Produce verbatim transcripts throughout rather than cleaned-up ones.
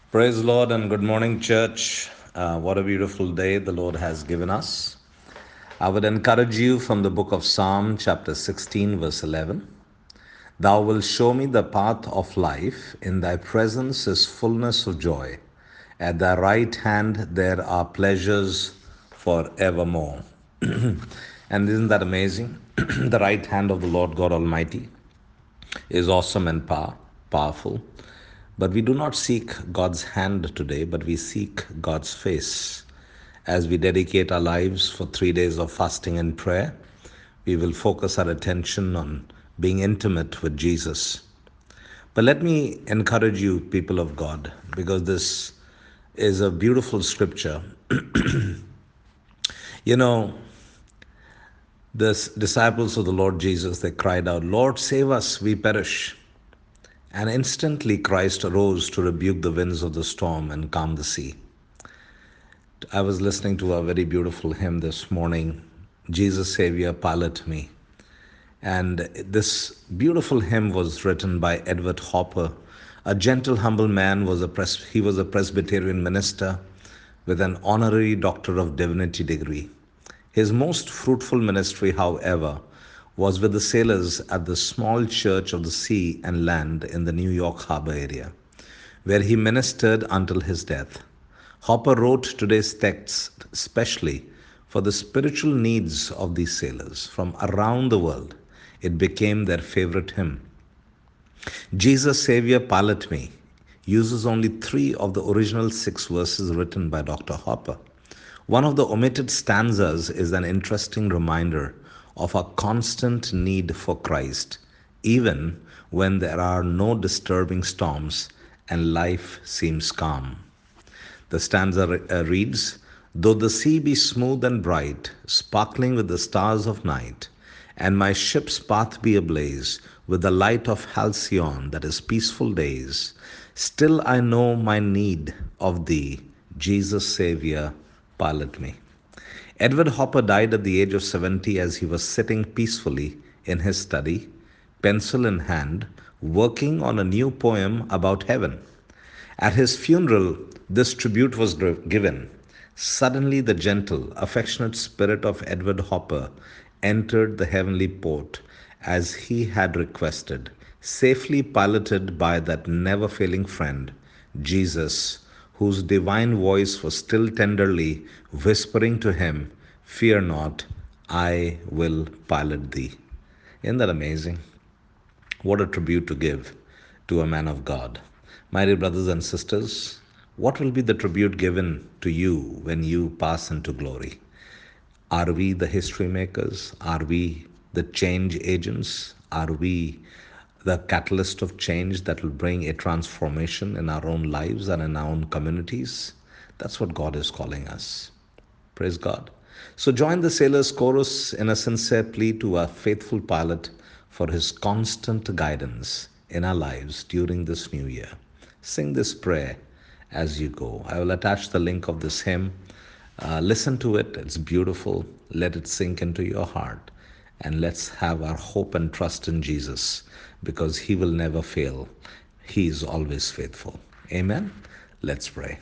Praise the Lord and good morning, church. Uh, what a beautiful day the Lord has given us. I would encourage you from the book of Psalm, chapter sixteen, verse eleven. Thou wilt show me the path of life. In thy presence is fullness of joy. At thy right hand there are pleasures forevermore. And isn't that amazing? The right hand of the Lord God Almighty is awesome and power, powerful. But we do not seek God's hand today, but we seek God's face. As we dedicate our lives for three days of fasting and prayer, we will focus our attention on being intimate with Jesus. But let me encourage you, people of God, because this is a beautiful scripture. You know, the disciples of the Lord Jesus, they cried out, Lord, save us, we perish. And instantly Christ arose to rebuke the winds of the storm and calm the sea. I was listening to a very beautiful hymn this morning, Jesus Savior, Pilot Me. And this beautiful hymn was written by Edward Hopper. A gentle, humble man, was a pres- he was a Presbyterian minister with an honorary Doctor of Divinity degree. His most fruitful ministry, however, was with the sailors at the small church of the sea and land in the New York Harbor area, where he ministered until his death. Hopper wrote today's text specially for the spiritual needs of these sailors from around the world. It became their favorite hymn. Jesus Savior Pilot Me uses only three of the original six verses written by Doctor Hopper. One of the omitted stanzas is an interesting reminder of our constant need for Christ, even when there are no disturbing storms and life seems calm. The stanza uh, reads, Though the sea be smooth and bright, sparkling with the stars of night, and my ship's path be ablaze with the light of halcyon, that is peaceful days, still I know my need of thee, Jesus Savior, pilot me. Edward Hopper died at the age of seventy as he was sitting peacefully in his study, pencil in hand, working on a new poem about heaven. At his funeral, this tribute was given. Suddenly, the gentle, affectionate spirit of Edward Hopper entered the heavenly port as he had requested, safely piloted by that never failing friend, Jesus, whose divine voice was still tenderly whispering to him, Fear not, I will pilot thee. Isn't that amazing? What a tribute to give to a man of God. My dear brothers and sisters, what will be the tribute given to you when you pass into glory? Are we the history makers? Are we the change agents? Are we the catalyst of change that will bring a transformation in our own lives and in our own communities? That's what God is calling us. Praise God. So join the sailors' chorus in a sincere plea to our faithful pilot for his constant guidance in our lives during this new year. Sing this prayer as you go. I will attach the link of this hymn. Uh, listen to it, it's beautiful. Let it sink into your heart. And let's have our hope and trust in Jesus because he will never fail. He is always faithful. Amen. Let's pray.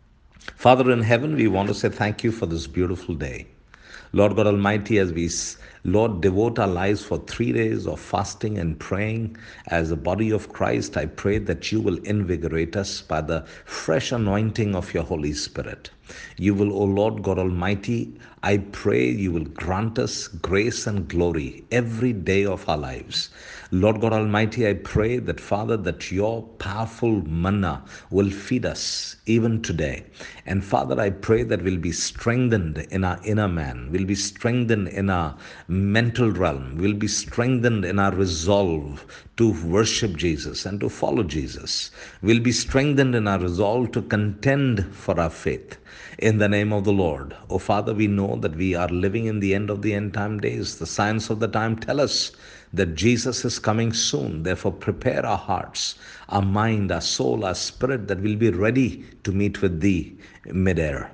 Father in heaven, we want to say thank you for this beautiful day. Lord God Almighty, as we, Lord, devote our lives for three days of fasting and praying as the body of Christ, I pray that you will invigorate us by the fresh anointing of your Holy Spirit. You will, O Lord God Almighty, I pray you will grant us grace and glory every day of our lives. Lord God Almighty, I pray that, Father, that your powerful manna will feed us even today. And Father, I pray that we'll be strengthened in our inner man, we'll be strengthened in our mental realm, we'll be strengthened in our resolve to worship Jesus and to follow Jesus. We'll be strengthened in our resolve to contend for our faith. In the name of the Lord. Oh Father, we know that we are living in the end of the end time days. The signs of the time tell us that Jesus is coming soon. Therefore, prepare our hearts, our mind, our soul, our spirit, that we'll be ready to meet with thee midair.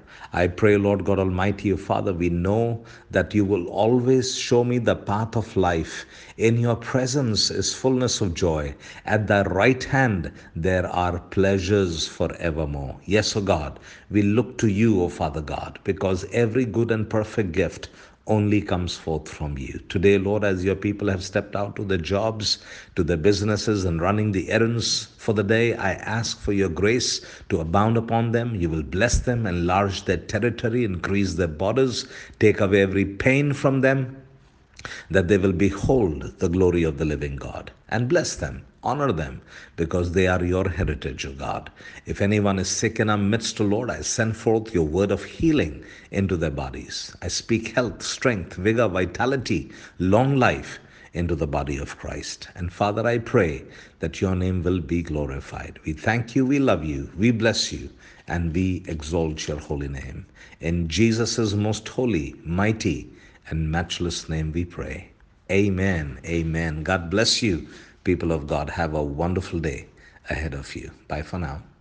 I pray, Lord God Almighty, Father, we know that you will always show me the path of life. In your presence is fullness of joy. At thy right hand there are pleasures forevermore. Yes, O God, we look to you, O Father God, because every good and perfect gift only comes forth from you. Today, Lord, as your people have stepped out to their jobs, to their businesses, and running the errands for the day, I ask for your grace to abound upon them. You will bless them, enlarge their territory, increase their borders, take away every pain from them, that they will behold the glory of the living God. And bless them, honor them, because they are your heritage, O God. If anyone is sick in our midst, O Lord, I send forth your word of healing into their bodies. I speak health, strength, vigor, vitality, long life into the body of Christ. And Father, I pray that your name will be glorified. We thank you, we love you, we bless you, and we exalt your holy name. In Jesus' most holy, mighty, and matchless name we pray. Amen. Amen. God bless you, people of God. Have a wonderful day ahead of you. Bye for now.